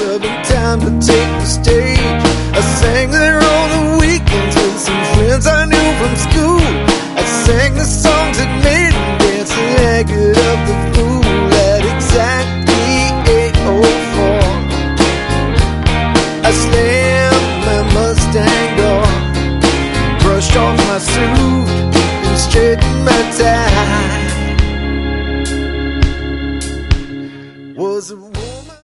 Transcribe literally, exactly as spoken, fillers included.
club in town to take the stage. I sang there on the weekends with some friends I knew from school. I sang the songs that made me dance and acted up the fool at exactly eight oh four. I slammed my Mustang door, brushed off my suit and straightened my tie. Was it